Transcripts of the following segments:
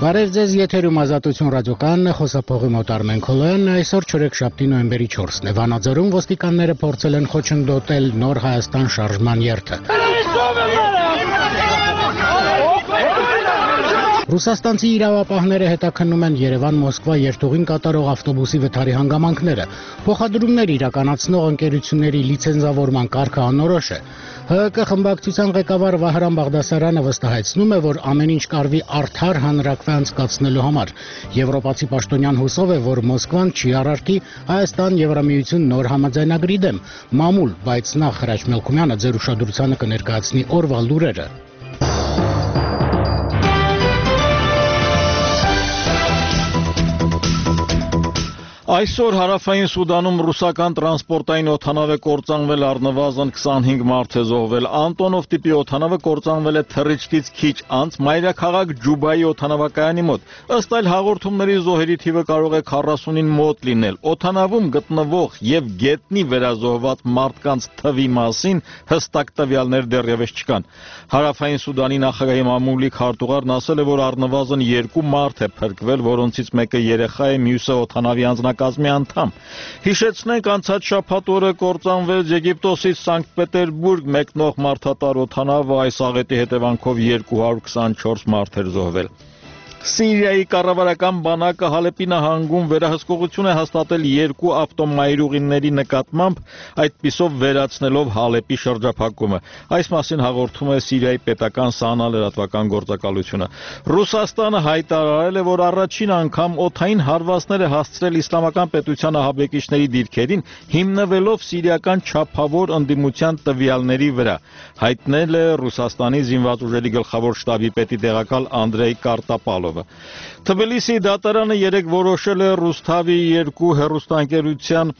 Բարև ձեզ, եթերում Ազատություն ռադիոկայանն է, խոսափողի մոտ Արմեն Քոլոյանն է, այսօր չորեքշաբթի նոյեմբերի 4-ն է։ Վանաձորում ոստիկանները փորձել են խոչընդոտել Նոր Հայաստան շարժման երթը։ Ռուսաստանցի իրավապահները հետաքննում են Երևան-Մոսկվա երթուղին կատարող ավտոբուսի վթարի հանգամանքները։ Փոխադրումներ իրականացնող ընկերությունների լիցենզավորման կարգը անորոշ է։ ՀՀԿ խմբակցության ղեկավար Վահրամ Բաղդասարյանը վստահեցնում է, որ ամեն ինչ կարվի արդար հանրակրվե անցկացնելու համար։ Եվրոպացի պաշտոնյան հուսով է, որ Մոսկվան չի առարկի Հայաստան-Եվրամիություն նոր համաձայնագրի դեմ մամուլ, բայց նախ Հրաչ Մելքումյանը ձեր ուշադրությանը կներկայացնի օրվա լուրերը։ Այսօր հարավային Սուդանում ռուսական տրանսպորտային օդանավ է կործանվել, առնվազն 25 մարդ է զոհվել։ Անտոնով տիպի օդանավը կործանվել է թռիչքից քիչ անց մայրաքաղաք Ջուբայի օդանավակայանի մոտ։ Ըստ այլ հաղորդումների զոհերի թիվը կարող է 40-ին մոտ լինել։ Օդանավում գտնվող եւ գետնի վերազոհված մարդկանց թվի մասին հստակ տվյալներ դեռևս չկան։ Հարավային Սուդանի նախագահի մամուլի քարտուղարն ասել է, որ առնվազն 2 մարդ է փրկվել, որոնցից մեկը երեխա է, մյուսը օդանավի անձնակազմի անդամ։ Հիշեցնենք, անցած շաբաթ օրը կործանվեց Եգիպտոսից Սանկտ Պետերբուրգ մեկնող մարդատար օդանավը, այս աղետի հետևանքով 224 մարդ էր զոհվել։ Սիրիայի կառավարական բանակը Հալեպի նահանգում վերահսկողություն է հաստատել 2 ավտոմայրուղիների նկատմամբ, այդպիսով վերացնելով Հալեպի շրջափակումը։ Այս մասին հաղորդում է Սիրիայի պետական ՍԱՆԱ լրատվական գործակալությունը։ Ռուսաստանը հայտարարել է, որ առաջին անգամ օդային հարվածներ է հասցրել իսլամական պետության ահաբեկիչների դիրքերին, հիմնվելով սիրիական չափավոր ընդդիմության տվյալների վրա, հայտնել է Ռուսաստանի զինված ուժերի գլխավոր շտաբի պետի տեղակալ Անդրեյ Կարտապալովը։ Թբիլիսի դատարանը երեկ որոշել է Ռուսթավի 2 հեռուստաընկերության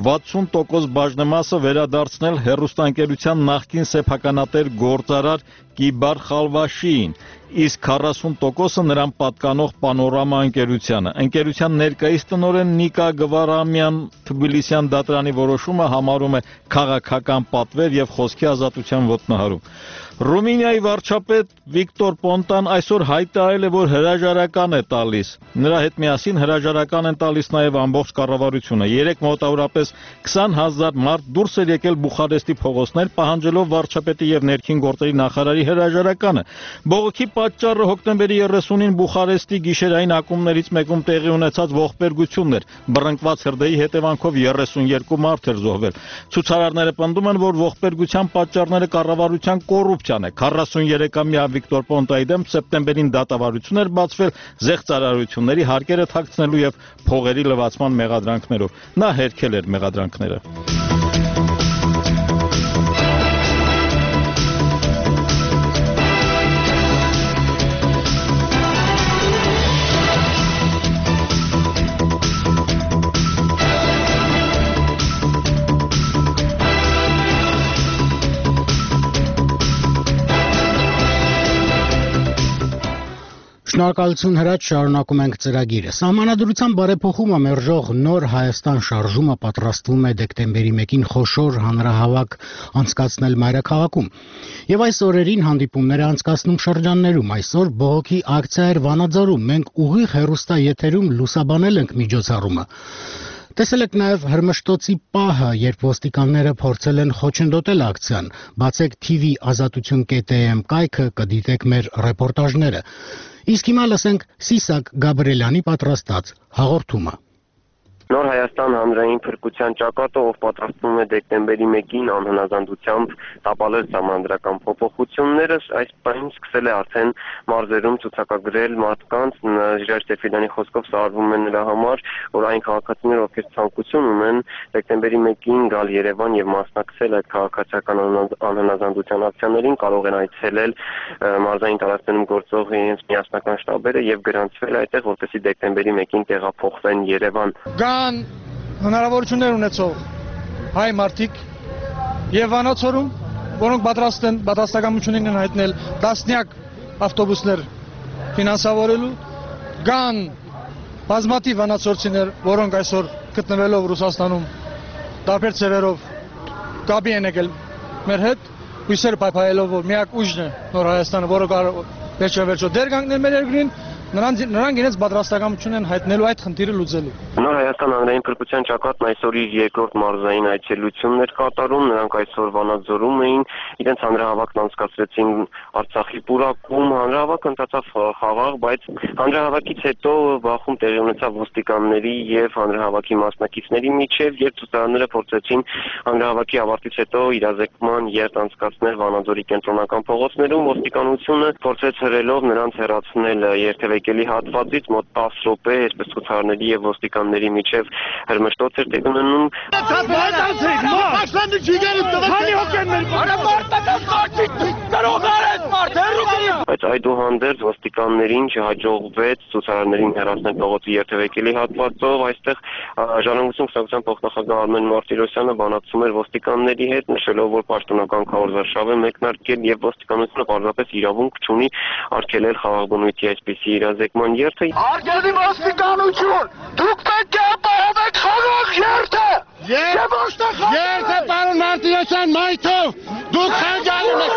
60% բաժնեմասը վերադարձնել հեռուստաընկերության նախկին սեփականատեր գործարար Կիբար Խալվաշիին, իսկ 40%-ը նրան պատկանող Պանորամա ընկերությանը։ Ընկերության ներկայիս տնօրեն Նիկա Գվարամյան Թբիլիսյան դատարանի որոշումը համարում է քաղաքական պատվեր եւ խոսքի ազատության ոտնահարում։ Ռումինիայի վարչապետ Վիկտոր Պոնտան այսօր հայտարարել է, որ հրաժարական է տալիս։ Նրա հետ միասին հրաժարական են տալիս նաև ամբողջ կառավարությունը։ Երեկ մոտավորապես 20,000 մարդ դուրս էր եկել Բուխարեստի փողոցներ, պահանջելով վարչապետի եւ ներքին գործերի նախարարի հրաժարականը։ Բողոքի պատճառը հոկտեմբերի 30-ին Բուխարեստի գիշերային ակումբներից մեկում տեղի ունեցած ողբերգությունն էր։ Բռնկված հրդեհի հետևանքով 32 մարդ էր զոհվել։ Ցուցարարները պնդում են, որ ողբերգության պատճառները կառավարության կոռուպցիան է։ 43-ամյա Վիկտոր Պոնտայի դեմ սեպտեմբերին դատավարություն էր բացվել զեղծարարությունների, հարկերը թաքցնելու եւ փողերի լվացման մեղադրանքներով։ Նա հերքել էր մեղադրանքները։ Շնորհակալություն Հրաչ, շարունակում ենք ծրագիրը։ Սահմանադրության բարեփոխումը մերժող Նոր Հայաստան շարժումը պատրաստվում է դեկտեմբերի 1-ին խոշոր հանրահավաք անցկացնել մայրաքաղաքում։ Եվ այս օրերին հանդիպումներ է անցկացնում շրջաններում։ Այսօր բողոքի ակցիա էր Վանաձորում։ Մենք ուղիղ հեռուստաեթերում լուսաբանել ենք միջոցառումը։ Տեսել եք նաև Հրմշտոցի պահը, երբ ոստիկանները փորձել են խոչընդոտել ակցիան։ Բացեք TV ազատություն.am կայքը, կդիտեք մեր ռեպորտաժները։ Իսկ հիմա լսենք Սիսակ Գաբրելյանի պատրաստած հաղորդումը։ Նոր Հայաստան հանրային փրկության ճակատը, ով պատրաստվում է դեկտեմբերի 1-ին անհնազանդությամբ տապալել սահմանադրական փոփոխությունները, այս պահին սկսել է արդեն մարզերում ցուցակագրել մարդկանց։ Ժիրայր Սեֆիդյանի խոսքով սա արվում է նրա համար, որ այն քաղաքացիները, ովքեր ցանկություն ունեն դեկտեմբերի 1-ին գալ Երևան եւ մասնակցել այդ քաղաքացիական անհնազանդության ակցիաներին, կարող են այցելել մարզային տարածքներում գործող իրենց միասնական շտաբերը եւ գրանցվել այդտեղ, որպեսզի դեկտեմբերի 1-ին տեղափոխվեն Երևան։ Հնարավորություններ ունեցող հայ մարդիկ եւ Վանաձորում, որոնք պատրաստ են պատասխանատվություն են հայտնել տասնյակ ավտոբուսներ ֆինանսավորելու, կան բազմաթիվ վանաձորցիներ, որոնք այսօր գտնվելով Ռուսաստանում տարբեր ծևերով կապի են եկել մեր հետ, հույսեր պայփայելով, որ միակ ուժն է Նոր Հայաստանը, որը կարող վերջո դեր կանգնել մեր երկրին, նրանք իրենց պատրաստակամություն են հայտնելու այդ խնդիրը լուծելու։ Նոր Հայաստան հանրային փրկության ճակատն այսօր իր երկրորդ մարզային այցելություններ կատարում, նրանք այսօր Վանաձորում էին, իրենց հանրահավաքն անցկացրեցին Արցախի պուրակում, հանրահավաքը ընթացավ խաղաղ, բայց հանրահավաքից հետո բախում տեղի ունեցավ ոստիկանների եւ հանրահավաքի մասնակիցների միջև, երբ ցուցարարները փորձեցին հանրահավաքի ավարտից հետո իրազեկման երթ անցկացնել Վանաձորի կենտրոնական փողոցներում, ոստիկանությունը փորձեց հրելով նրանց հեռացնել երթևեկելի հատվածից մոտ 10 րոպե, այսպես ցուցարարների եւ ոստիկանների միջև հրմշտոց էր տեղի ունենում։ Բայց այդուհանդերձ ոստիկաններին չհաջողվեց ցուցարարներին հեռացնել փողոցի երթևեկելի հատվածով, այստեղ Ժառանգություն կուսակցության փոխնախագահ Արմեն Մարտիրոսյանը բանակցում էր ոստիկանների հետ, նշելով, որ պաշտոնական քարոզարշավ է մեկնարկել եւ ոստիկանությունը պարզապես իրավունք չունի արգելել խաղաղ բնույթի այսպիսի իրազեկման երթը։ Արգելի ոստիկանություն, դուք պետք է ապահովեք խաղաղ երթը։ Երթը պարոն Մարտիրոսյան մայթով դուք խանգարում եք,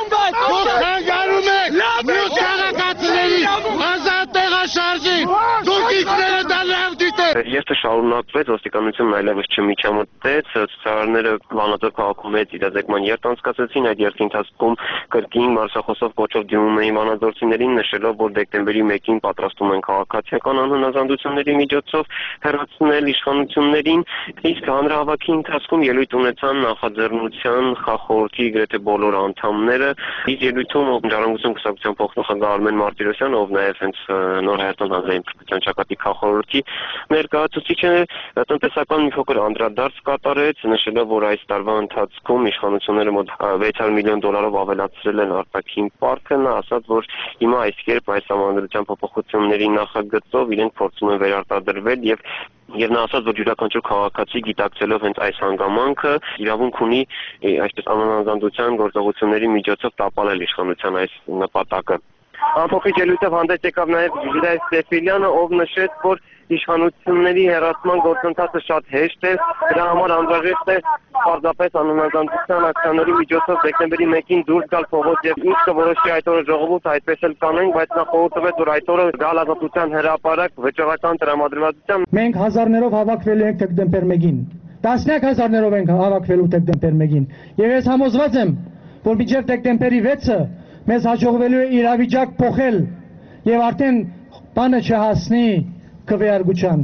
մյուս քաղաքացիների ազատ տեղաշարժի, դուք ինքները դա լավ դիտեք։ Երթը շարունակվեց, ոստիկանությունն այլևս չմիջամտեց, ցուցարարները Վանաձոր քաղաքում մեծ իրազեկման երթ անցկացրեցին, այդ երթի ընթացքում կրկին մարզախոսով կոչով դիմում էին վանաձորցիներին, նշելով, որ դեկտեմբերի 1-ին պատրաստում են քաղաքացիական անհնազանդությունների միջոցով հեռացնել իշխանություններին, իսկ հանրահավաքի ընթացքում ելույթ ունեցան նախաձեռնության խախորհրդի գրեթե բոլոր անդամները, իսկ ելույթում Ժառանգություն կուսակցության փոխնախագահ Արմեն Մարտիրոսյանը, ով նաև հենց Նոր Հայաստան հանրային փրկության ճակատի խախորհրդի ներկայացուցիչը տնտեսական մի փոքր անդրադարձ կատարեց, նշելով, որ այս տարվա ընթացքում իշխանությունները մոտ $600 միլիոն ավելացրել են արտաքին պարտքը, նա ասաց, որ հիմա այս կերպ այս համանդրության փոփոխությունների նախագծով իրենք փորձում են վերարտադրվել եւ նա ասաց, որ յուրաքանչյուր քաղաքացի գիտակցելով հենց այս հանգամանքը իրավունք ունի այսպես անհնազանդության գործողությունների միջոցով տապալել իշխանության այս նպատակը։ Ամփոփիչ ելույթով հանդես եկավ նաև Ժիրայր Սեֆիլյանը, ով նշեց, որ իշխանությունների հեռացման գործընթացը շատ հեշտ է, դրա համար անհրաժեշտ է պարզապես անհնազանդության ակցիաների միջոցով դեկտեմբերի 1-ին դուրս գալ փողոց եւ ինչ կորոշի այդ օրը ժողովուրդը այդպես էլ կանենք, բայց նա խորհուրդվեց, որ այդ օրը գալ ազատության հրապարակ վճռական տրամադրվածությամբ մենք հազարներով հավաքվելու ենք դեկտեմբեր 1-ին, տասնյակ հազարներով ենք հավաքվելու դեկտեմբեր 1-ին եւ ես համոզված եմ, որ մինչեւ դեկտեմբերի 6-ը մեզ հաջողվելու է իրավիճակ փոխել եւ արդեն բանը չհասնի քվեարկության։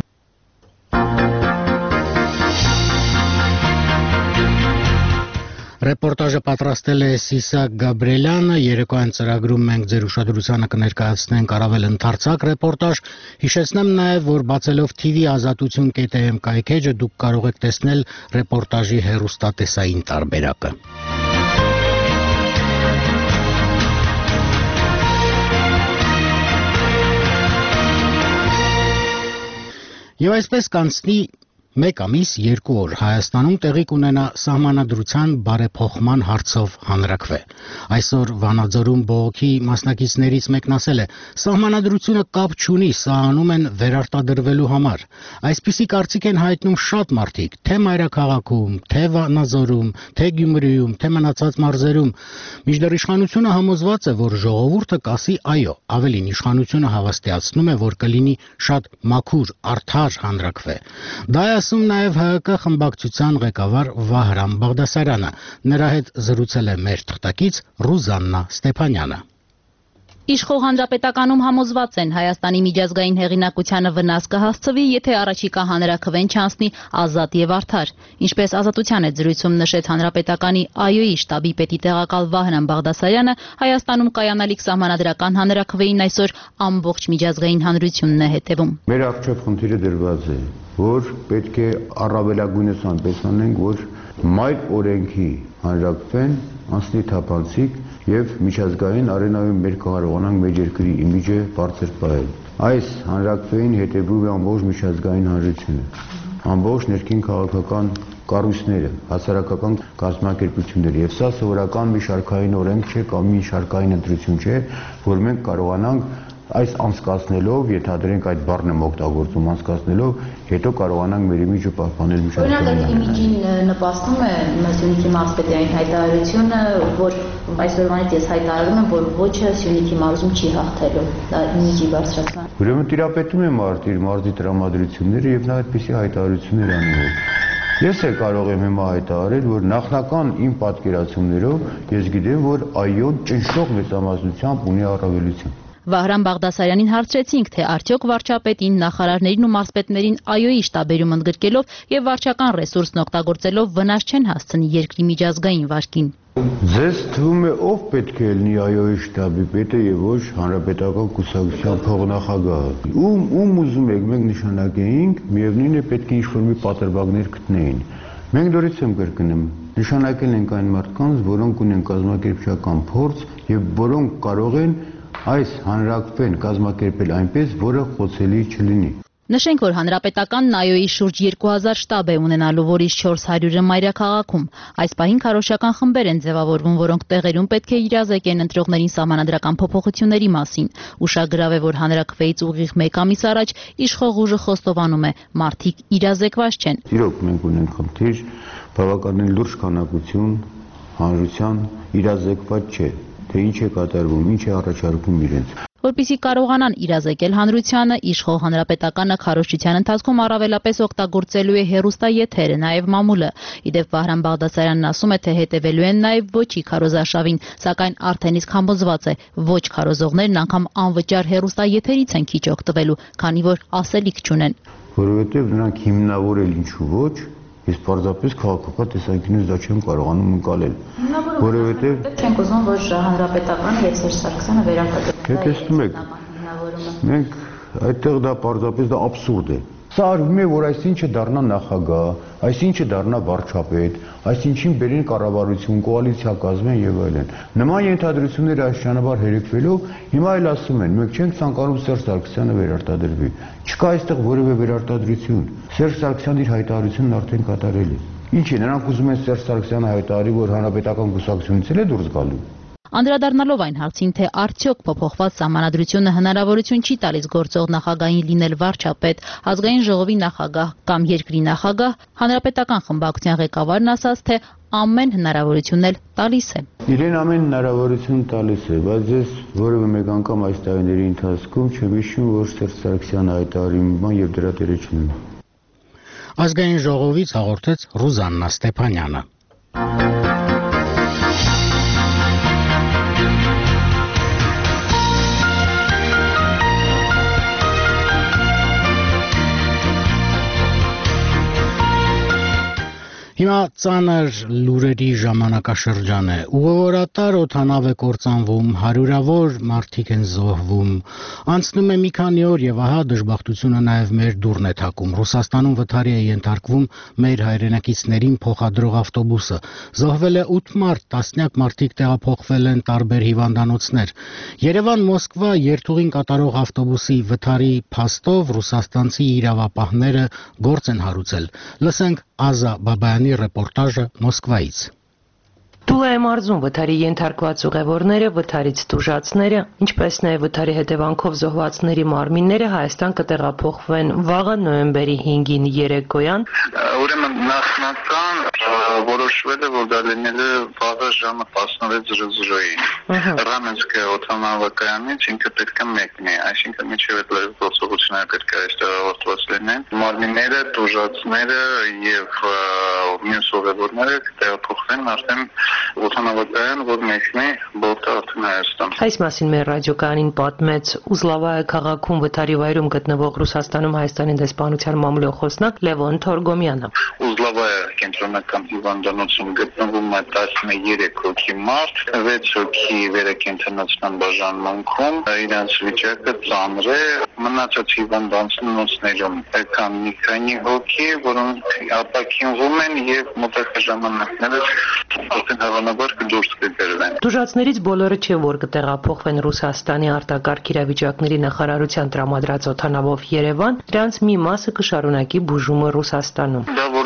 Ռեպորտաժը պատրաստել է Սիսակ Գաբրելյանը, երեկոյան ծրագրում մենք ձեր ուշադրությանը կներկայացնենք առավել ընդարձակ ռեպորտաժ, հիշեցնեմ նաև, որ բացելով TV ազատություն.am կայքեջը դուք կարող եք տեսնել ռեպորտաժի հեռուստատեսային տարբերակը։ Եվ այսպես կանցնի 1 ամիս 2 օր Հայաստանում տեղի կունենա սահմանադրության բարեփոխման հարցով հանրաքվե։ Այսօր Վանաձորում բողոքի մասնակիցներից մեկն ասել է. «Սահմանադրությունը կապ չունի, սա անում են վերարտադրվելու համար»։ Այսպիսի կարծիք են հայտնում շատ մարդիկ, թե Մայրաքաղաքում, թե Վանաձորում, թե Գյումրիում, թե մնացած մարզերում։ Մինչդեռ իշխանությունը համոզված է, որ ժողովուրդը կասի այո, ավելին իշխանությունը հավաստիացնում է, որ կլինի շատ մաքուր, արդար հանրաքվե։ Դա է ասում նաև ՀՀԿ խմբակցության ղեկավար Վահրամ Բաղդասարյանը, նրա հետ զրուցել է մեր թղթակից Ռուզաննա Ստեփանյանը։ Իշխող հանրապետականում համոզված են Հայաստանի միջազգային հեղինակությանը վնաս կհասցվի, եթե առաջիկա հանրաքվեն չանցնի ազատ եւ արդար։ Ինչպես Ազատության հետ զրույցում նշեց հանրապետականի ԱՅՈ-ի շտաբի պետի տեղակալ Վահրամ Բաղդասարյանը, Հայաստանում կայանալիք սահմանադրական հանրաքվեին այսօր ամբողջ միջազգային հանրությունն է հետևում։ Մեր առջև խնդիրը դրված է, որ պետք է առավելագույնս այնպես անենք, որ մայր օրենքի հանրաքվեն անցնի թափանցիկ եւ միջազգային արենայում մեր կարողանանք մեր երկրի իմիջը բարձր պահել։ Այս հանրաքվեին հետևում է ամբողջ միջազգային հանրությունը, ամբողջ ներքին քաղաքական կառույցները, հասարակական կազմակերպությունները, եւ սա սովորական մի շարքային օրենք չէ կամ մի շարքային ընտրություն չէ, որ մենք կարողանանք Այս անցկացնելով, ենթադրենք այդ բառն եմ օգտագործում, անցկացնելով, հետո կարողանանք մեր իմիջը պահպանել միջազգային արենայում։ Օրինակ, իմիջին նպաստում է Սյունիքի մարզպետի այն հայտարարությունը, որ այսօրվանից ես հայտարարում եմ, որ ոչը Սյունիքի մարզում չի հաղթելու, դա իմիջի բարձրացման։ Ուրեմն տիրապետում է մարզի տրամադրությունները եւ նա այդպիսի հայտարարություններ անում։ Ես էլ կարող եմ հիմա հայտարարել, որ նախնական իմ պատկերացումներով ես գիտեմ, որ այո, ճնշող մեծամասնությամբ ունի առավելություն։ Վահրամ Բաղդասարյանին հարցրեցինք, թե արդյոք վարչապետին, նախարարներին ու մարզպետներին այոյի շտաբերում ընդգրկելով եւ վարչական ռեսուրսն օգտագործելով վնաս չեն հասցնի երկրի միջազգային վարկին։ Ձեզ թվում է ով պետք է լինի այոյի շտաբի պետը եւ ոչ հանրապետական կուսակցության փոխնախագահը։ Ում ուզում եք մենք նշանակեինք, միևնույն է պետք է ինչ-որ մի պատրվակներ գտնեին։ Մենք դորից եմ կրկնում, նշանակել ենք այն մարդկանց, որոնք ունեն կազմակերպչական փորձ եւ որոնք կարող են այս հանրակրվեն կազմակերպել այնպես, որը խոցելի չլինի։ Նշենք, որ հանրապետականն այոյի շուրջ 2000 շտաբ է ունենալու, որից 400-ը մայրաքաղաքում։ Այս պահին քարոզչական խմբեր են ձևավորվում, որոնք տեղերում պետք է իրազեկեն ընտրողներին սահմանադրական փոփոխությունների մասին։ Ուշագրավ է, որ հանրակրվեից ուղիղ 1 ամիս առաջ իշխող ուժը խոստովանում է, մարդիկ իրազեկված չեն։ Իրոք մենք ունենք խնդիր, բավականին լուրջ քանակություն հանրության իրազեկված չէ, թե ինչ է կատարվում, ինչ է առաջարկվում իրենց։ Որպեսզի կարողանան իրազեկել հանրությանը, իշխող հանրապետականը քարոզչության ընթացքում առավելապես օգտագործելու է հեռուստաեթերը, նաև մամուլը։ Իդեպ Վահրամ Բաղդասարյանն ասում է, թե հետևելու են նաև ոչի քարոզարշավին, սակայն արդեն իսկ համոզված է, ոչ քարոզողներն անգամ անվճար հեռուստաեթերից են քիչ օգտվելու, քանի որ ասելիք չունեն։ Որովհետև նրանք հիմնավորել ինչու ոչ, ես պարզապես քաղաքական տեսանկյունից դա չեմ կարողանում ընկալել, որովհետև չենք ուզում, որ հանրապետականը եւ Սերժ Սարգսյանը վերարտադրեն։ Դե տեսնում եք, մենք այդտեղ դա պարզապես դա աբսուրդ է։ Սա արվում է, որ այսինչը դառնա նախագահ, այսինչը դառնա վարչապետ, այսինչին բերեն կառավարություն, կոալիցիա կազմեն եւ այլն։ Նման ենթադրությունները այս ճանապարհ հերեկվելով հիմա էլ ասում են, մենք չենք ցանկանում Սերժ Սարգսյանը վերարտադրվի։ Չկա այստեղ որևէ վերարտադրություն։ Սերժ Սարգսյանը իր հայտարարությունն արդեն կատարել է։ Ինչ է, նրանք ուզում են Սերժ Սարգսյանը հայտարարի, որ հանրապետական կուսակցությունից էլ է դուրս գալու։ Անդրադառնալով այն հարցին, թե արդյոք փոփոխված սահմանադրությունը հնարավորություն չի տալիս գործող նախագահին լինել վարչապետ, ազգային ժողովի նախագահ կամ երկրի նախագահ, հանրապետական խմբակցության ղեկավարն ասաց, թե ամեն հնարավորությունն էլ տալիս է։ Իրեն ամեն հնարավորություն տալիս է, բայց ես որևէ մեկ անգամ այս տարիների ընթացքում չեմ հիշում, որ Սերժ Սարգսյանը հայտարարի մի բան եւ դրա տերը չլինի։ Ազգային ժողովից հաղորդեց Ռուզաննա Ստեփանյանը։ Հիմա ծանր լուրերի ժամանակաշրջան է։ Ուղևորատար օդանավ է կործանվում, հարյուրավոր մարդիկ են զոհվում։ Անցնում է մի քանի օր եւ ահա դժբախտությունը նաեւ մեր դուռն է թակում։ Ռուսաստանում վթարի է ենթարկվում մեր հայրենակիցներին փոխադրող ավտոբուսը։ Զոհվել է 8 մարդ, տասնյակ մարդիկ տեղափոխվել են տարբեր հիվանդանոցներ։ Երևան-Մոսկվա երթուղին կատարող ավտոբուսի վթարի փաստով ռուսաստանցի իրավապահները գործ են հարուցել։ Լսենք Ազա Բաբայանի ռեպորտաժը Մոսկվայից։ Տուլայի մարզում վթարի ենթարկված ուղևորները, վթարից տուժածները, ինչպես նաև վթարի հետևանքով զոհվածների մարմինները Հայաստան կտեղափոխվեն վաղը նոյեմբերի 5-ին երեկոյան։ Ուրեմն նախնական որոշվել է, որ դա լինել է վաղը ժամը 16:00-ին։ Ռամենսկ օդանավակայանից ինքը պետք է մեկնի, այսինքն միջև այդ գործողությունները պետք է այստեղ ավարտված լինեն։ Մարմինները, տուժածները եւ մյուս ուղևորները կտեղափոխվեն արդեն օդանավակայան, որ մեկնի բորտը արդեն Հայաստան։ Այս մասին մեր ռադիոկայանին պատմեց Ուզլավայե քաղաքում վթարի վայրում գտնվող Ռուսաստանում Հայաստանի դեսպանության մամուլի խոսնակ Լևոն Թորգոմյանը։ Ուզլավայե կենտրոնական հիվանդանոցում գտնվում է 13 հոգի մարդ, 6 հոգի վերակենդանացման բաժանմունքում, իրենց վիճակը ծանր է, մնացած հիվանդանոցներում կան մի քանի հոգի, որոնք ապաքինվում են եւ մոտակա ժամանակներս արդեն հավանաբար կդուրս կգրվեն։ Տուժածներից բոլորը չէ, որ կտեղափոխվեն Ռուսաստանի արտակարգ իրավիճակների նախարարության տրամադրած օդանավով Երևան, դրանց մի մասը կշարունակի բուժումը Ռուսաստանում։ Դա որոշ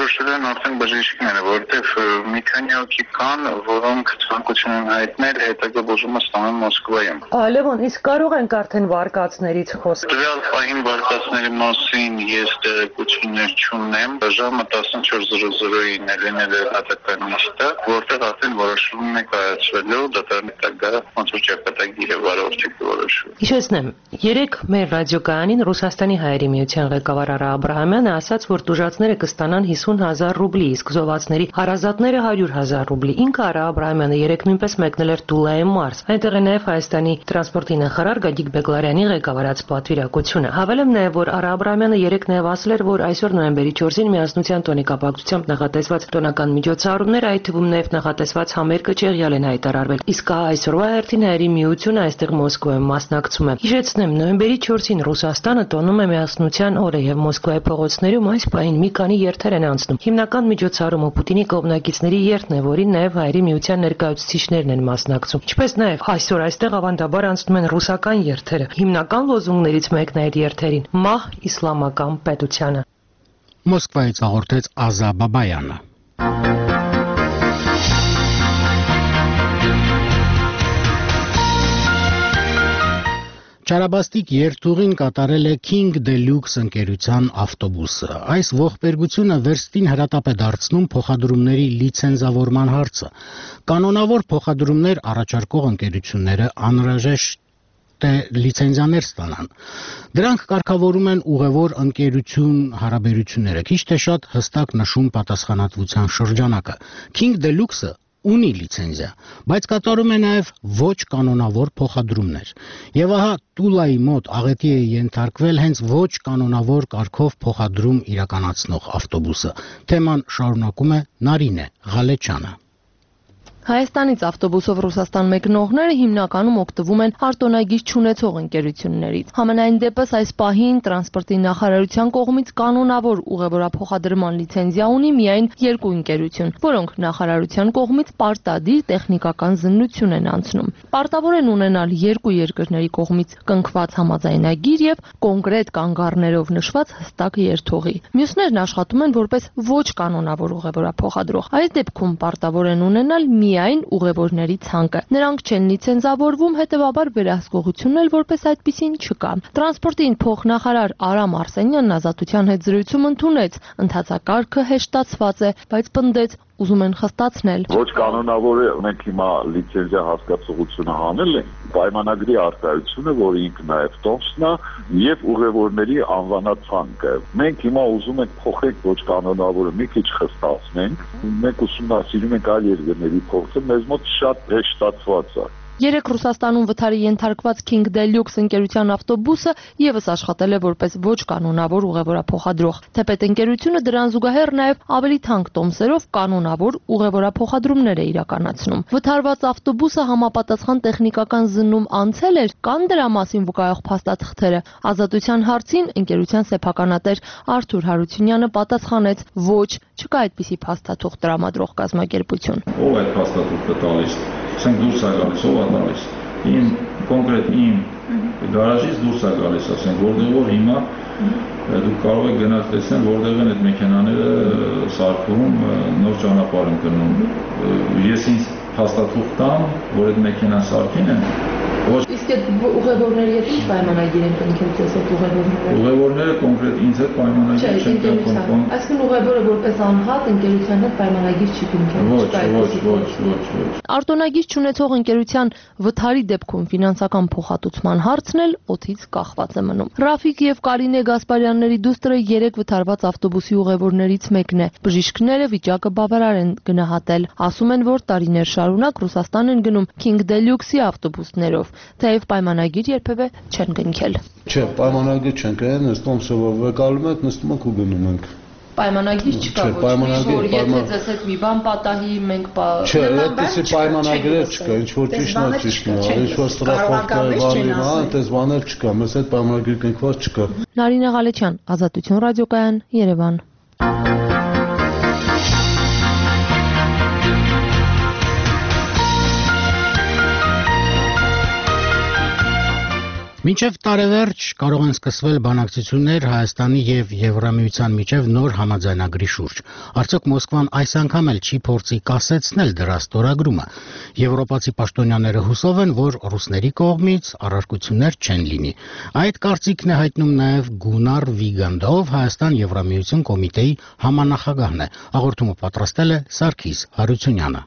որոշել են արդեն բժիշկները, որտեղ մի քանի հոգի կան, որոնք ցանկություն են հայտնել հետագա բուժումը ստանալ Մոսկվայում։ Լևոն, իսկ կարող ենք արդեն վարկածներից խոսք։ Տվյալ պահին վարկածների մասին ես տեղեկություններ չունեմ, ժամը 14:00-ին ելնել է հատական նիստը, որտեղ արդեն որոշում է կայացվելու դատարանի հետագա ոնց որ ճակատագիրը վարորդի որոշում։ Հիշեցնեմ, երեք մեր ռադիոկայանին Ռուսաստանի Հայերի միության ղեկավար Արա Աբրահամյանը ասաց, որ տուժածները կստանան 50,000 ռուբլի, իսկ զոհվածների հարազատները 100,000 ռուբլի։ Ինքը Արա Աբրահամյանը երեք նույնպես մեկնել էր Տուլայի մարզ։ Այնտեղ է նաև Հայաստանի տրանսպորտի նախարար Գագիկ Բեգլարյանի ղեկավարած պատվիրակությունը։ Հավելեմ նաև, որ Արա Աբրահամյանը երեք նաև ասել էր, որ այսօր նոյեմբերի 4-ին միասնության տոնի կապակցությամբ նախատեսված տոնական միջոցառումները, այդ թվում նաև նախատեսված համերգը Չեղյալ են հայտարարվել։ Իսկ այսօրվա հերթին Հայերի միությունը այստեղ Մոսկվայում մասնակցում է։ Հիշեցնեմ, նոյեմբերի 4-ին Ռուսաստանը տոնում է միասնության օրը եւ Մոսկվայի փողոցներում այս պահին մի քանի երթեր են անցնում։ Հիմնական միջոցառումը Պուտինի կողմնակիցների երթն է, որին նաև Հայերի միության ներկայացուցիչներն են մասնակցում։ Ինչպես նաև այսօր այստեղ ավանդաբար անցնում են ռուսական երթերը։ Հիմնական լոզունգներից մեկն է այդ երթերին՝ մահ իսլամական պետությանը։ Մոսկվայից հաղորդեց Ազա Բաբայանը։ Չարաբաստիկ երթուղին կատարել է King Deluxe ընկերության ավտոբուսը։ Այս ողբերգությունը վերստին հրատապ է դարձնում փոխադրումների լիցենզավորման հարցը։ Կանոնավոր փոխադրումներ առաջարկող ընկերությունները անհրաժեշտ է լիցենզիաներ ստանան։ Դրանք կարգավորում են ուղևոր ընկերություն հարաբերությունները, քիչ թե շատ հստակ նշում պատասխանատվության շրջանակը։ King Deluxe-ը ունի լիցենզիա, բայց կատարում է նաև ոչ կանոնավոր փոխադրումներ։ Եվ ահա Տուլայի մոտ աղետի է ենթարկվել հենց ոչ կանոնավոր կարգով փոխադրում իրականացնող ավտոբուսը։ Թեման շարունակում է Նարինե Ղալեչյանը։ Հայաստանից ավտոբուսով Ռուսաստան մեկնողները հիմնականում օգտվում են արտոնագիր չունեցող ընկերություններից։ Համենայն դեպս այս պահին տրանսպորտի նախարարության կողմից կանոնավոր ուղևորափոխադրման լիցենզիա ունի միայն երկու ընկերություն, որոնք նախարարության կողմից պարտադիր տեխնիկական զննություն են անցնում։ Պարտավոր են ունենալ երկու երկրների կողմից կնքված համաձայնագիր եւ կոնկրետ կանգառներով նշված հստակ երթուղի։ Մյուսներն աշխատում են որպես ոչ կանոնավոր ուղևորափոխադրող։ Այս դեպքում պարտավոր են ունենալ միայն ուղևորների ցանկը։ Նրանք չեն լիցենզավորվում, հետևաբար վերահսկողությունն էլ որպես այդպիսին չկա։ Տրանսպորտի փոխնախարար Արամ Արսենյանն Ազատության հետ զրույցում ընդունեց, ընթացակարգը հեշտացված է, բայց պնդեց, ուզում են խստացնել։ Ոչ կանոնավոր է, մենք հիմա լիցենզիա հասկացողությունը հանել ենք, պայմանագրի արտահայտությունը, որը ինքը նաև տոմսն է, եւ ուղևորների անվանացանկը։ Մենք հիմա ուզում ենք փոխել ոչ կանոնավորը մի քիչ խստացնենք, մենք ուսումնասիրում ենք այլ երկրների փոխը, մեզ մոտ շատ հեշտացված է։ Երեք Ռուսաստանում վթարի ենթարկված King Deluxe ընկերության ավտոբուսը եւս աշխատել է որպես ոչ կանոնավոր ուղևորափոխադրող։ Թեպետ ընկերությունը դրան զուգահեռ նաեւ ավելի թանկ տոմսերով կանոնավոր ուղևորափոխադրումներ է իրականացնում։ Վթարված ավտոբուսը համապատասխան տեխնիկական զննում անցել էր, կան դրա մասին վկայող փաստաթղթերը։ Ազատության հարցին ընկերության սեփականատեր Արթուր Հարությունյանը պատասխանեց. ոչ, չկա այդպիսի փաստաթուղթ տրամադրող կազմակերպություն։ Ով այդ փաստաթուղթը տալիս։ Ասենք դուրս է գալիս, ով է տալիս։ Իմ կոնկրետ իմ գարաժից դուրս է գալիս, ասենք, որտեղ հիմա դուք կարող եք գնալ տեսնել, որտեղ են այդ մեքենաները սարքում, նոր ճանապարհ են գնում։ Ես ինձ փաստաթուղթ տամ, որ այդ մեքենան սարքին են։ Իսկ այդ ուղևորների հետ ինչ պայմանագիր են կնքել ձեզ այդ ուղևորները։ Ուղևորները կոնկրետ ինձ հետ պայմանագիր չեն կնքում։ Այսինքն ուղևորը որպես անհատ ընկերության հետ պայմանագիր չի կնքել։ Ոչ։ Արտոնագիր չունեցող ընկերության վթարի դեպքում ֆինանսական փոխհատուցման հարցն էլ օդից կախված է մնում։ Ռաֆիկ եւ Կարինե Գասպարյանների դուստրը 3 վթարված ավտոբուսի ուղևորներից մեկն է։ Բժիշկները վիճակը բավարար են գնահատել։ Ասում են, որ տարիներ շարունակ Ռուսաստան են գնում King Deluxe-ի ավտոբուսներով, թեև պայմանագիր երբևէ չեն կնքել։ Չէ, պայմանագիր չեն կնքել, նստում սովորով գալու ենք, նստում ենք ու գնում ենք։ Պայմանագիր չկա, որ եթե ձեզ հետ մի բան պատահի, մենք Չէ, այդպեսի պայմանագիր չկա, ինչ որ ճիշտն է, ճիշտն է, ինչ որ ստրախովկա բանի, այդպես բաներ չկա, մեզ հետ պայմանագիր կնքված չկա։ Նարինե Ղալեչյան, Ազատություն ռադիոկայան, Երևան։ Մինչև տարեվերջ կարող են սկսվել բանակցություններ Հայաստանի եւ Եվրամիության միջև նոր համաձայնագրի շուրջ։ Արդյոք Մոսկվան այս անգամ էլ չի փորձի կասեցնել դրա ստորագրումը։ Եվրոպացի պաշտոնյաները հուսով են, որ ռուսների կողմից առարկություններ չեն լինի։ Այդ կարծիքն է հայտնում նաեւ Գունար Վիգանդը, ով Հայաստան-Եվրամիություն կոմիտեի համանախագահն է։ Հաղորդումը պատրաստել է Սարգիս Հարությունյանը։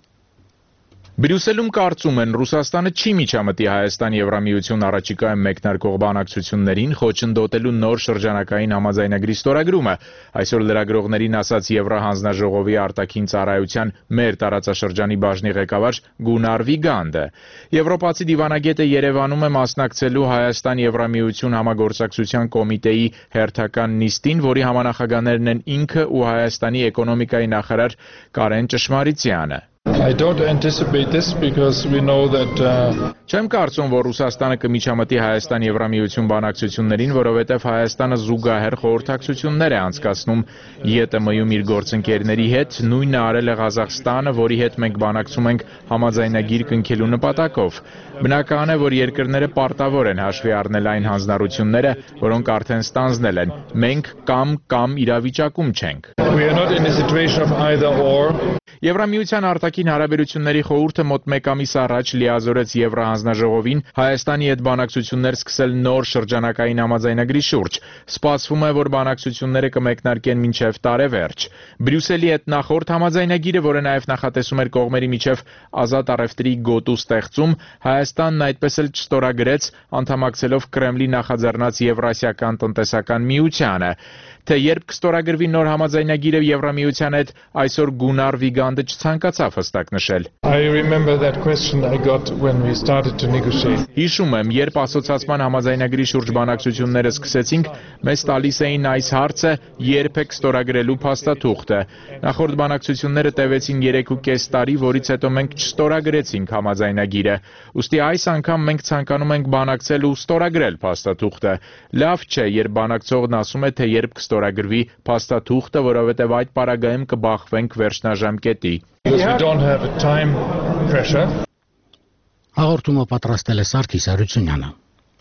Բրյուսելում կարծում են, Ռուսաստանը չի միջամտի Հայաստան-Եվրամիություն առաջիկայում մեկնարկող բանակցություններին խոչընդոտելու նոր շրջանակային համաձայնագրի ստորագրումը, այսօր լրագրողներին ասաց Եվրահանձնաժողովի արտաքին ծառայության մեր տարածաշրջանի բաժնի ղեկավար Գունար Վիգանդը։ Եվրոպացի դիվանագետը Երևանում է մասնակցելու Հայաստան-Եվրամիություն համագործակցության կոմիտեի հերթական նիստին, որի համանախագահներն են ինքը ու Հայաստանի էկոնոմիկայի նախարար Կարեն Ճշմարիցյանը։ I don't anticipate this because we know that Չեմ կարծում, որ Ռուսաստանը կմիջամտի Հայաստան-Եվրամիություն բանակցություններին, որովհետև Հայաստանը զուգահեռ խորհրդակցություններ է անցկացնում ԵՏՄ-ում իր գործընկերների հետ, նույնը արել է Ղազախստանը, որի հետ մենք բանակցում ենք համաձայնագիր կնքելու նպատակով։ Բնական է, որ երկրները պարտավոր են հաշվի առնել այն հանձնառությունները, որոնք արդեն ստանձնել են։ Մենք կամ իրավիճակում չենք։ We are not in a situation of either or. Եվրամիության արտաքին հարաբերությունների խորհուրդը մոտ մեկ ամիս առաջ լիազորեց Եվրահանձնաժողովին Հայաստանի հետ բանակցություններ սկսել նոր շրջանակային համաձայնագրի շուրջ։ Սպասվում է, որ բանակցությունները կմեկնարկեն մինչև տարեվերջ։ Բրյուսելի հետ նախորդ համաձայնագիրը, որը նաև նախատեսում էր կողմերի միջև ազատ առևտրի գոտու ստեղծում, Հայաստանն այդպես էլ չստորագրեց, անդամակցելով Կրեմլի նախաձեռնած Եվրասիական տնտեսական միությանը։ Թե երբ կստորագրվի նոր համաձայնագիրը Եվրամիության հետ, այսօր Գունար Վիգանդը չցանկացավ հստակ նշել։ I remember that question I got when we started to negotiate. Հիշում եմ, երբ ասոցիացման համաձայնագրի շուրջ բանակցությունները սկսեցինք, մեզ տալիս էին այս հարցը, երբ եք ստորագրելու փաստաթուղթը։ Նախորդ բանակցությունները տևեցին 3.5 տարի, որից հետո մենք չստորագրեցինք համաձայնագիրը։ Ուստի այս անգամ մենք ցանկանում ենք բանակցել ու ստորագրել փաստաթուղթը։ Լավ չէ, երբ բանակցողն ասում է, թե երբ կստորագրվի փաստաթուղթը, որովհետև այդ պարագայում կբախվենք վերջնաժամկետի։ Հաղորդումը պատրաստել է Սարգիս Հարությունյանը։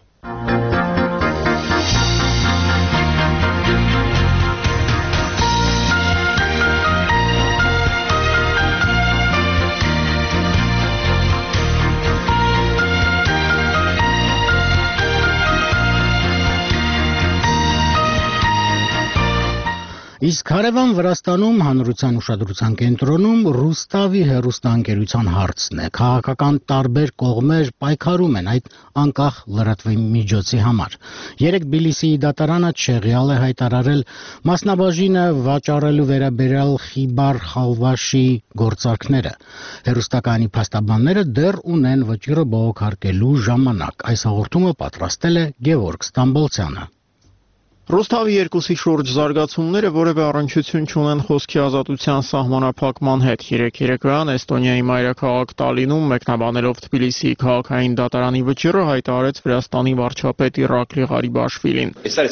Իսկ հարևան Վրաստանում հանրության ուշադրության կենտրոնում Ռուստավի հեռուստաընկերության հարցն է։ Քաղաքական տարբեր կողմեր պայքարում են այդ անկախ լրատվամիջոցի համար։ Երեկ Թբիլիսիի դատարանը չեղյալ է հայտարարել մասնաբաժինը վաճառելու վերաբերյալ Խիբար Խալվաշի գործարքները։ Հեռուստակայանի փաստաբանները դեռ ունեն վճիռը բողոքարկելու ժամանակ։ Այս հաղորդումը պատրաստել է Գևորգ Ստամբոլցյանը։ Ռուստավի երկուսի շուրջ զարգացումները որևէ առնչություն չունեն խոսքի ազատության սահմանափակման հետ։ Երեկ-երեկոյան Էստոնիայի մայրաքաղաք Տալինում մեկնաբանելով Թբիլիսիի քաղաքային դատարանի վճիռը հայտարարեց Վրաստանի վարչապետ Իրակլի Ղարիբաշվիլին։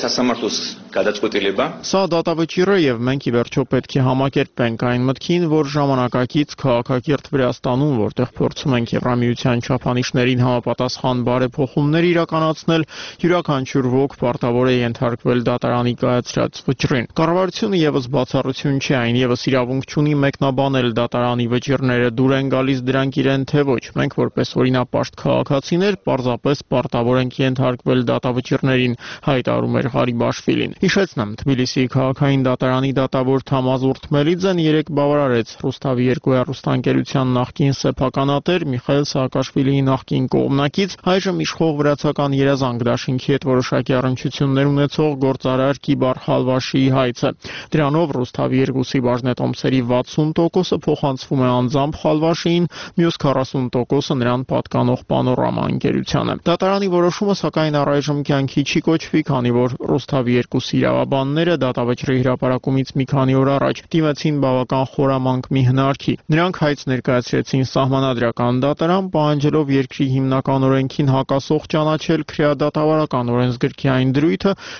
Սա դատավճիռ է եւ մենք ի վերջո պետք է համակերպենք այն մտքին, որ ժամանակակից քաղաքակիրթ Վրաստանում, որտեղ փորձում ենք Եվրամիության չափանիշներին համապատասխան բարեփոխումներ իրականացնել, յուրաքանչյուր ոք պարտավոր է ենթարկվել դատարանի կայացրած վճռին։ Կառավարությունը եւս բացառություն չի, այն եւս իրավունք չունի մեկնաբանել դատարանի վճիռները, դուր են գալիս դրանք իրեն թե ոչ։ Մենք որպես օրինապաշտ քաղաքացիներ պարզապես պարտավոր ենք ենթարկվել դատավճիռներին, հայտարարում էր Ղարիբաշվիլին։ Հիշեցնեմ, Թբիլիսիի քաղաքային դատարանի դատավոր Թամազ Ուրթմելիձեն երեկ բավարարեց Ռուստավի երկու հեռուստաընկերության նախկին սեփականատեր Միխայել Սաակաշվիլիի նախկին կողմնակից, այժմ իշխող վրացական երազանք դաշինքի հետ որոշակի առնչություններ ունեցող գործարար Քիբար Խալվաշիի հայցը։ Դրանով Ռուստավի երկուսի բաժնետոմսերի 60%-ը փոխանցվում է անձամբ Խալվաշիին, մյուս 40%-ը նրան պատկանող Պանորամա ընկերությանը։ Դատարանի որոշումը սակայն առայժմ կյանքի չի կոչվի, քանի որ Ռուստավի երկուսի իրավաբանները դատավճռի հրապարակումից մի քանի օր առաջ դիմեցին բավական խորամանկ մի հնարքի։ Նրանք հայց ներկայացրեցին սահմանադրական դատարան, պահանջելով երկրի հիմնական օրենքին հակասող ճանաչել քրեադատավարական օրենսգրքի այն դրույթը, որով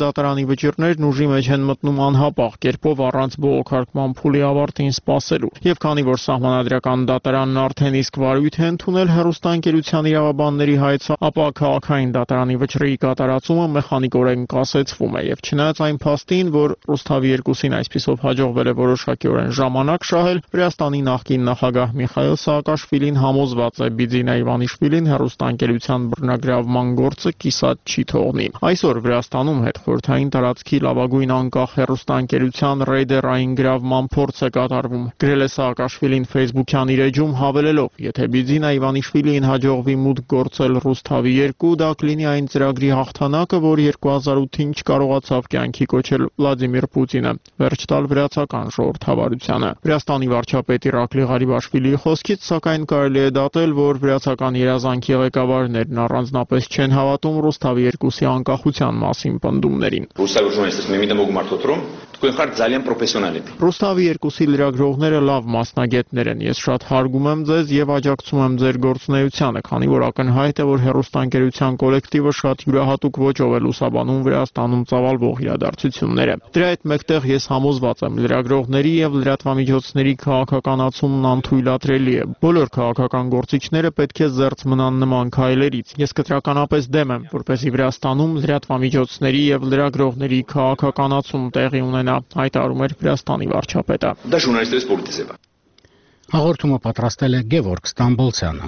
դատարանի վճիռներն ուժի մեջ են մտնում անհապաղ կերպով առանց բողոքարկման փուլի ավարտին սպասելու։ Եվ քանի որ սահմանադրական դատարանն արդեն իսկ վարույթ է ընդունել հեռուստաընկերության իրավաբանների հայցը, ապա քաղաքային դատարանի վճռի կատարածումը մեխանիկորեն կասեցվում է։ Եվ չնայած այն փաստին, որ Ռուսթավի 2-ին այսպիսով հաջողվել է որոշակիորեն ժամանակ շահել, Վրաստանի նախկին նախագահ Միխայիլ Սաակաշվիլին համոզված է Բիձինա Իվանիշվիլին հեռուստաընկերության բռնագրավման գործը կիսատ չի թողնի։ Այսօր Վրաստանում հետխորհրդային տարածքի լավագույն անկախ հեռուստաընկերության ռեյդերային գրավման փորձ է կատարվում։ Գրել է Սաակաշվիլին Facebook-յան իր էջում հավելելով. եթե Բիձինա Իվանիշվիլին հաջողվի մուտք գործել Ռուսթավի 2, դա կլինի այն ծրագրի հաղթանակը, որ 2008-ին չկարողացավ կյանքի կոչել Վլադիմիր Պուտինը, վերջ տալ վրացական ժողովրդավարությանը։ Վրաստանի վարչապետ Իրակլի Ղարիբաշվիլիի խոսքից սակայն կարելի է դատել, որ վրացական երազանքի ղեկավարներն առանձնապես չեն հավատում Ռուսթավի 2-ի անկախության մասին պնդումներին։ Ռուսթավի 2-ի լրագրողները լավ մասնագետներ են։ Ես շատ հարգում եմ ձեզ եւ աջակցում եմ ձեր գործունեությանը, քանի որ ակնհայտ է, որ հեռուստաընկերության կոլեկտիվը շատ յուրահատուկ ոճով է լուսաբանում Վրաստանում ծավալվող իրադարձությունները։ Դրա հետ մեկտեղ ես համոզված եմ, լրագրողների եւ լրատվամիջոցների քաղաքականացումն անթույլատրելի է։ Բոլոր քաղաքական գործիչները պետք է զերծ մնան նման քայլերից։ Ես կտրականապես դեմ եմ, որպեսզի Վրաստանում լրատվամիջոցների եւ լրագրողների քաղաքականացում տեղի ունենա, հայտարարում էր Վրաստանի վարչապետը։ Հաղորդումը պատրաստել է Գևորգ Ստամբոլցյանը։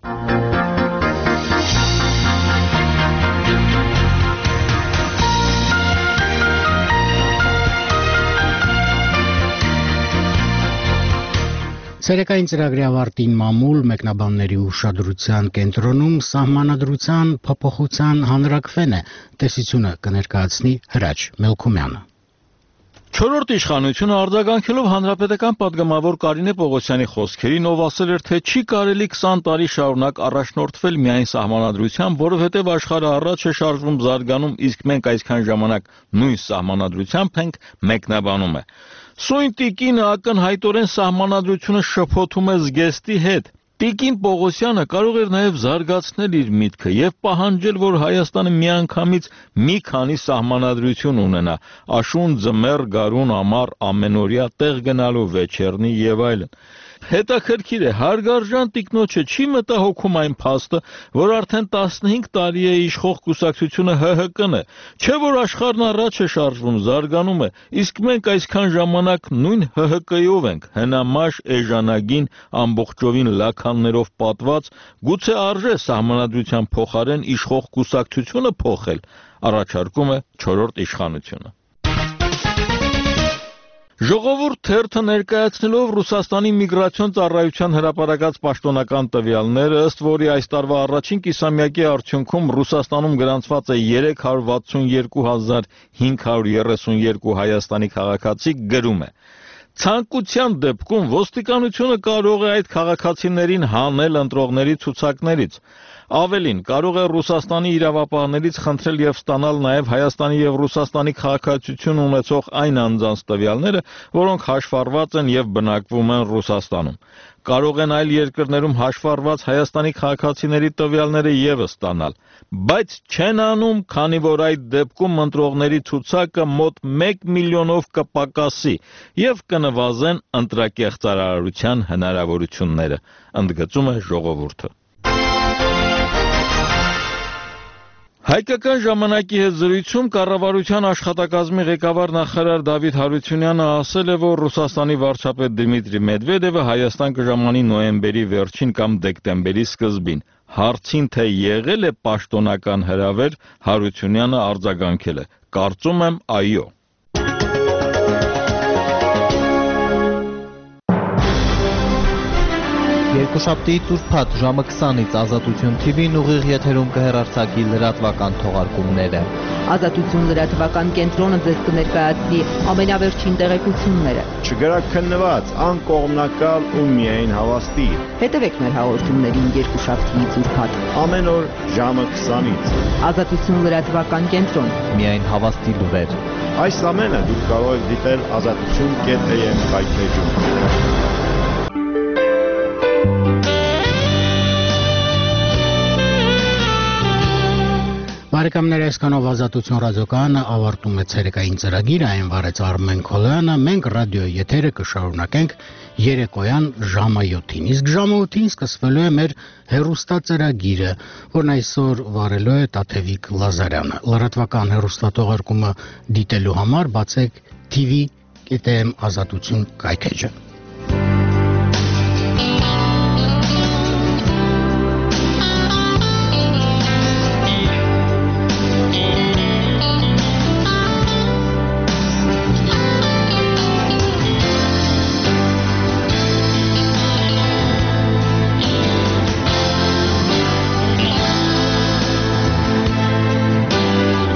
Ցերեկային ծրագրի ավարտին մամուլ մեկնաբանների ուշադրության կենտրոնում սահմանադրության փոփոխության հանրաքվեն է, տեսությունը կներկայացնի Հրաչ Մելքումյանը։ Չորրորդ իշխանությունը արձագանքելով հանրապետական պատգամավոր Կարինե Պողոսյանի խոսքերին, ով ասել էր, թե չի կարելի 20 տարի շարունակ առաջնորդվել միայն սահմանադրությամբ, որովհետև աշխարհը առաջ է շարժվում, զարգանում, իսկ մենք այսքան ժամանակ նույն սահմանադրությամբ ենք, մեկնաբանում է։ Սույն տիկինը ակնհայտորեն սահմանադրությունը շփոթում է զգեստի հետ։ Տիկին Պողոսյանը կարող էր նաև զարգացնել իր միտքը եւ պահանջել, որ Հայաստանը միանգամից մի քանի սահմանադրություն ունենա՝ աշուն, ձմեռ, գարուն, ամառ, ամենօրյա, տեղ գնալու, վեճերնի եւ այլն։ Հետաքրքիր է, հարգարժան տիկնոջը չի մտահոգում այն փաստը, որ արդեն 15 տարի է իշխող կուսակցությունը ՀՀԿ-ն է, չէ՞ որ աշխարհն առաջ է շարժվում, զարգանում է, իսկ մենք այսքան ժամանակ նույն ՀՀԿ-ով ենք, հնամաշ, էժանագին, ամբողջովին լաքաններով պատված, գուցե արժե սահմանադրության փոխարեն իշխող կուսակցությունը փոխել, առաջարկում է չորրորդ իշխանությունը։ Ժողովուրդ թերթը ներկայացնելով Ռուսաստանի միգրացիոն ծառայության հրապարակած պաշտոնական տվյալները, ըստ որի այս տարվա առաջին կիսամյակի արդյունքում Ռուսաստանում գրանցված է 362,532 Հայաստանի քաղաքացի, գրում է. Ցանկության դեպքում ոստիկանությունը կարող է այդ քաղաքացիներին հանել ընտրողների ցուցակներից։ Ավելին, կարող է Ռուսաստանի իրավապահներից խնդրել եւ ստանալ նաեւ Հայաստանի եւ Ռուսաստանի քաղաքացիություն ունեցող այն անձանց տվյալները, որոնք հաշվառված են եւ բնակվում են Ռուսաստանում։ Կարող են այլ երկրներում հաշվառված Հայաստանի քաղաքացիների տվյալները եւս ստանալ, բայց չեն անում, քանի որ այդ դեպքում ընտրողների ցուցակը մոտ 1 միլիոնով կպակասի եւ կնվազեն ընտրակեղծարարության հնարավորությունները, ընդգծում է ժողովուրդը։ Հայկական ժամանակի հետ զրույցում կառավարության աշխատակազմի ղեկավար նախարար Դավիթ Հարությունյանը ասել է, որ Ռուսաստանի վարչապետ Դմիտրի Մեդվեդևը Հայաստան կժամանի նոյեմբերի վերջին կամ դեկտեմբերի սկզբին։ Հարցին, թե եղել է պաշտոնական հրավեր, Հարությունյանը արձագանքել է. կարծում եմ, այո։ Երկուշաբթի Տուրփաթ ժամը 20-ից Ազատություն TV-ն ուղիղ եթերում կհեռարձակի լրատվական թողարկումները։ Ազատություն լրատվական կենտրոնը ձեզ կներկայացնի ամենավերջին տեղեկությունները։ Չգրաքննված, անկողմնակալ ու միայն հավաստի։ Հետևեք մեր հաղորդումներին երկուշաբթիից Ուրբաթ։ Ամեն օր ժամը 20-ից։ Ազատություն լրատվական կենտրոն։ Միայն հավաստի լուրեր։ Այս ամենը դուք կարող եք դիտել azatutun.am կայքէջում։ Բարեկամներ, այսքանով Ազատություն ռադիոկայանը ավարտում է ցերեկային ծրագիրը, այն վարեց Արմեն Քոլոյանը, մենք ռադիոյի եթերը կշարունակենք երեկոյան ժամը 7-ին, իսկ ժամը 8-ին սկսվելու է մեր հեռուստածրագիրը, որն այսօր վարելու է Տաթևիկ Լազարյանը։ Լրատվական հեռուստաթողարկումը դիտելու համար բացեք TV.am Ազատություն կայքէջը։